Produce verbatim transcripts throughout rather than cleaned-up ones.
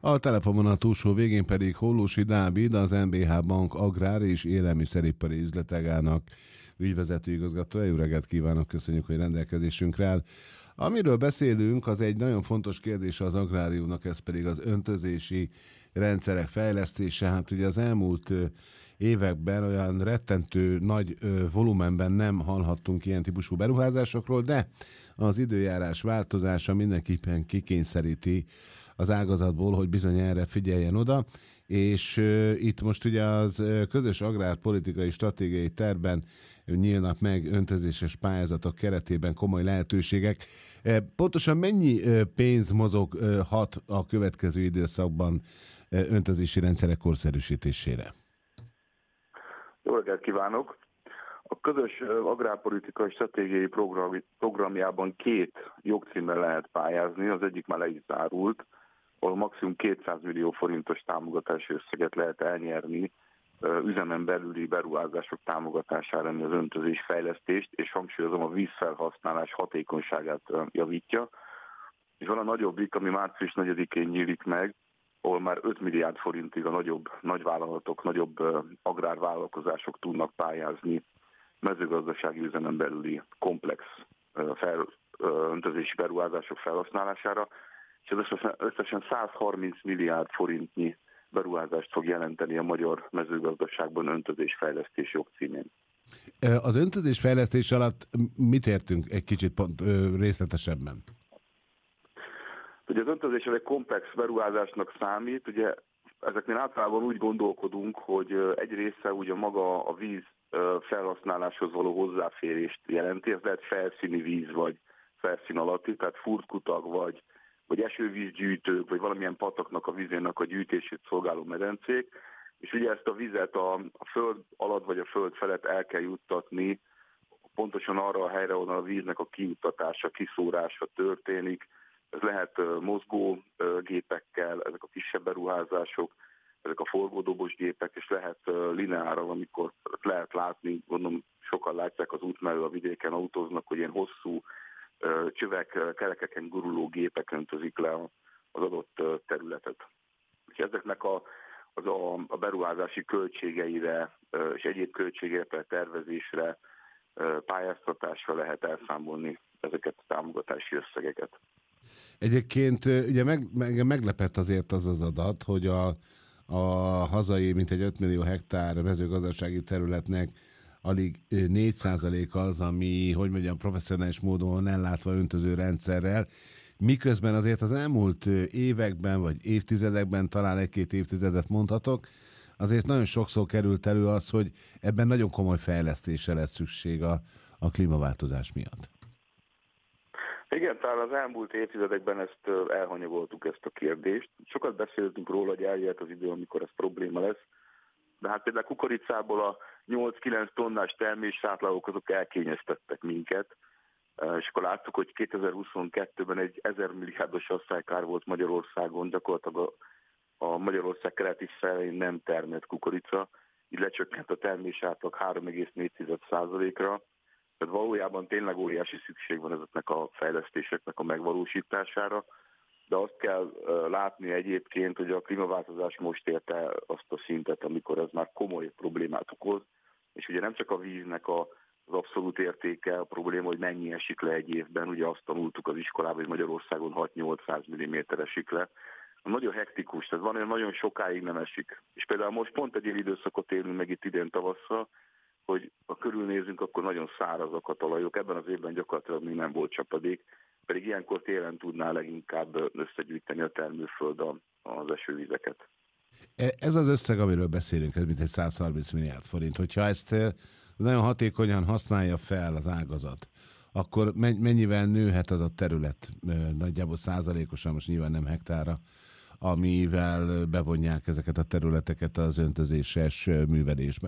A telefonon a túlsó végén pedig Hollósy Dávid, az em bé há Bank agrár és élelmiszeripari üzletágának ügyvezető igazgatója. Jó reggelt kívánok, köszönjük, hogy rendelkezésünkre áll. Amiről beszélünk, az egy nagyon fontos kérdés az agráriumnak, ez pedig az öntözési rendszerek fejlesztése. Hát ugye az elmúlt években olyan rettentő nagy volumenben nem hallhattunk ilyen típusú beruházásokról, de az időjárás változása mindenképpen kikényszeríti az ágazatból, hogy bizony erre figyeljen oda, és uh, itt most ugye az uh, közös agrárpolitikai stratégiai tervben nyílnak meg öntözéses pályázatok keretében komoly lehetőségek. Uh, pontosan mennyi uh, pénz mozoghat uh, a következő időszakban uh, öntözési rendszerek korszerűsítésére? Jó reggelt kívánok! A közös agrárpolitikai stratégiai program, programjában két jogcímmel lehet pályázni, az egyik már le is zárult, ahol maximum kétszáz millió forintos támogatási összeget lehet elnyerni üzemen belüli beruházások támogatására, ami az öntözés fejlesztést, és hangsúlyozom, a vízfelhasználás hatékonyságát javítja. És van a nagyobbik, ami március negyedikén nyílik meg, ahol már öt milliárd forintig a nagyobb nagyvállalatok, nagyobb agrárvállalkozások tudnak pályázni mezőgazdasági üzemen belüli komplex fel, öntözési beruházások felhasználására, és ez összesen száz harminc milliárd forintnyi beruházást fog jelenteni a magyar mezőgazdaságban öntözésfejlesztés jogcímén. Az öntözésfejlesztés alatt mit értünk egy kicsit pont, ö, részletesebben? Ugye az öntözés egy komplex beruházásnak számít, ugye ezeknél általában úgy gondolkodunk, hogy egy része ugye maga a víz felhasználáshoz való hozzáférést jelenti, ez lehet felszíni víz vagy felszín alatti, tehát furtkutak vagy vagy esővízgyűjtők, vagy valamilyen pataknak a vízének a gyűjtését szolgáló medencék, és ugye ezt a vizet a, a föld alatt vagy a föld felett el kell juttatni pontosan arra a helyre, ahol a víznek a kijuttatása, kiszórása történik. Ez lehet mozgó gépekkel, ezek a kisebb beruházások, ezek a forgódobos gépek, és lehet lineáran, amikor lehet látni, gondolom sokan látják az út mellől a vidéken autóznak, hogy ilyen hosszú csövek, kerekeken guruló gépek öntözik le az adott területet. És ezeknek a, az a, a beruházási költségeire és egyéb költségeire, tervezésre, pályáztatásra lehet elszámolni ezeket a támogatási összegeket. Egyébként ugye meg, meg, meglepett azért az az adat, hogy a, a hazai mintegy öt millió hektár mezőgazdasági területnek alig négy százalék az, ami, hogy mondjam, professzionális módon ellátva öntöző rendszerrel, miközben azért az elmúlt években, vagy évtizedekben, talán egy-két évtizedet mondhatok, azért nagyon sokszor került elő az, hogy ebben nagyon komoly fejlesztésre lesz szükség a, a klímaváltozás miatt. Igen, talán az elmúlt évtizedekben ezt elhanyagoltuk, ezt a kérdést. Sokat beszéltünk róla, hogy eljött az idő, amikor ez probléma lesz. De hát például kukoricából a nyolc-kilenc tonnás termésátlagok azok elkényeztettek minket, és akkor láttuk, hogy kétezer-huszonkettőben egy ezer milliárdos asszálykár volt Magyarországon, gyakorlatilag a, a Magyarország keleti felén nem termelt kukorica, így lecsökkent a termésátlag három egész négy százalékra, tehát valójában tényleg óriási szükség van ezeknek a fejlesztéseknek a megvalósítására, de azt kell látni egyébként, hogy a klímaváltozás most érte azt a szintet, amikor ez már komoly problémát okoz, és ugye nem csak a víznek a, az abszolút értéke a probléma, hogy mennyi esik le egy évben, ugye azt tanultuk az iskolában, hogy Magyarországon hat-nyolcszáz milliméter esik le. Nagyon hektikus, tehát van olyan nagyon sokáig nem esik. És például most pont egy ilyen időszakot élünk meg itt idén tavasszal, hogy ha körülnézünk, akkor nagyon szárazak a talajok. Ebben az évben gyakorlatilag még nem volt csapadék, pedig ilyenkor télen tudná leginkább összegyűjteni a termőföld az esővizeket. Ez az összeg, amiről beszélünk, ez mintegy száz harminc milliárd forint. Hogyha ezt nagyon hatékonyan használja fel az ágazat, akkor mennyivel nőhet az a terület, nagyjából százalékosan, most nyilván nem hektára, amivel bevonják ezeket a területeket az öntözéses művelésbe?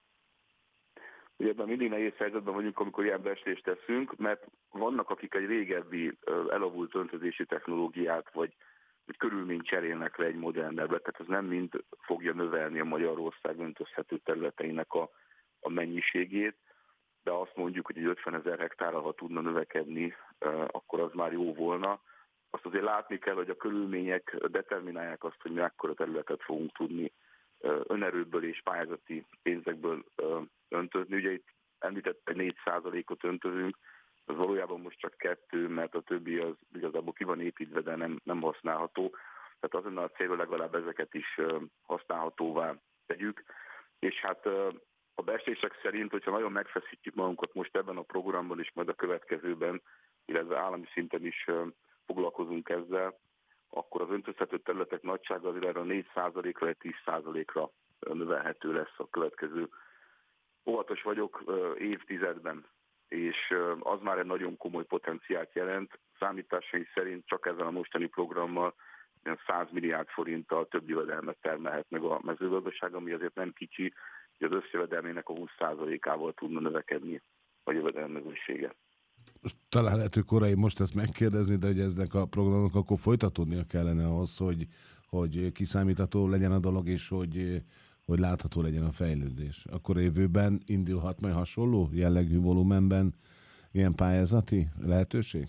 Ugye ebben mindig nehéz helyzetben vagyunk, amikor ilyen becslést teszünk, mert vannak, akik egy régebbi elavult öntözési technológiát, vagy hogy körülményt cserélnek le egy modernebbet, tehát ez nem mind fogja növelni a Magyarország öntözhető területeinek a, a mennyiségét, de azt mondjuk, hogy egy ötvenezer hektárral, ha tudna növekedni, akkor az már jó volna. azt azért látni kell, hogy a körülmények determinálják azt, hogy mi akkora területet fogunk tudni önerőből és pályázati pénzekből öntözni. Ugye itt említett, hogy négy százalékot öntözünk, az valójában most csak kettő, mert a többi az igazából ki van építve, de nem, nem használható. Tehát az lenne a cél, hogy legalább ezeket is használhatóvá tegyük. És hát a becslések szerint, hogyha nagyon megfeszítjük magunkat most ebben a programban és majd a következőben, illetve állami szinten is foglalkozunk ezzel, akkor az öntözhető területek nagysága azért erre a négy százalékra, egy tíz százalékra növelhető lesz a következő. Óvatos vagyok évtizedben, és az már egy nagyon komoly potenciált jelent. Számításai szerint csak ezzel a mostani programmal száz milliárd forinttal több jövedelmet termelhet meg a mezőgazdaság, ami azért nem kicsi, hogy az összjövedelmének a húsz százalékával tudna növekedni a jövedelmezősége. Most talán lehet, hogy korai most ezt megkérdezni, de hogy eznek a programnak akkor folytatódnia kellene ahhoz, hogy, hogy kiszámítható legyen a dolog, és hogy, hogy látható legyen a fejlődés. Akkor a jövőben indulhat majd hasonló jellegű volumenben ilyen pályázati lehetőség?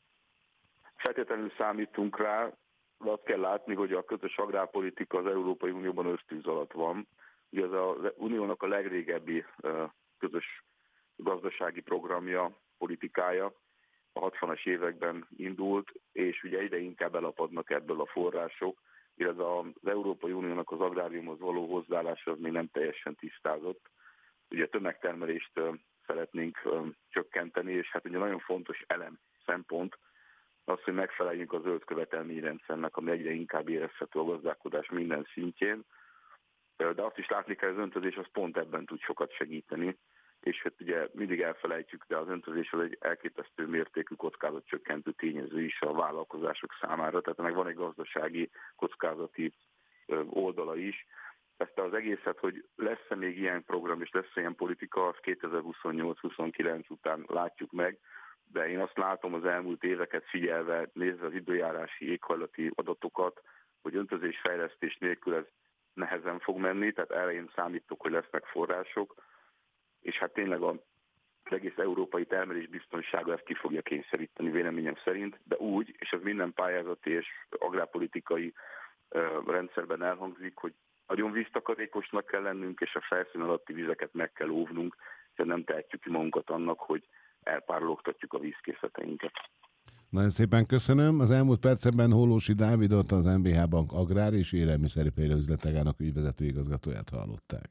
Feltétlenül számítunk rá, de azt kell látni, hogy a közös agrárpolitika az Európai Unióban ösztűz alatt van. Ugye az az Uniónak a legrégebbi közös gazdasági programja, politikája a hatvanas években indult, és ugye egyre inkább elapadnak ebből a források, illetve az Európai Uniónak az agráriumhoz való hozzáállása az még nem teljesen tisztázott. Ugye tömegtermelést szeretnénk csökkenteni, és hát ugye nagyon fontos elem, szempont az, hogy megfeleljünk a zöld követelményrendszernek, ami egyre inkább érezhető a gazdálkodás minden szintjén, de azt is látni kell, hogy az öntözés az pont ebben tud sokat segíteni, és hát ugye mindig elfelejtjük, de az öntözés az egy elképesztő mértékű kockázatcsökkentő tényező is a vállalkozások számára, tehát meg van egy gazdasági kockázati oldala is. Ezt az egészet, hogy lesz-e még ilyen program és lesz-e ilyen politika, az kétezer-huszonnyolc-huszonkilenc után látjuk meg, de én azt látom az elmúlt éveket figyelve, nézve az időjárási éghajlati adatokat, hogy öntözésfejlesztés nélkül ez nehezen fog menni, tehát elején számítok, hogy lesznek források, és hát tényleg az egész európai termelés biztonsága ezt ki fogja kényszeríteni véleményem szerint, de úgy, és ez minden pályázati és agrárpolitikai rendszerben elhangzik, hogy nagyon víztakarékosnak kell lennünk, és a felszín alatti vizeket meg kell óvnunk, hiszen nem tehetjük ki magunkat annak, hogy elpárologtatjuk a vízkészleteinket. Nagyon szépen köszönöm. Az elmúlt percekben Hollósy Dávidot, az em bé há Bank agrár és élelmiszeripari üzletágának ügyvezető igazgatóját hallották.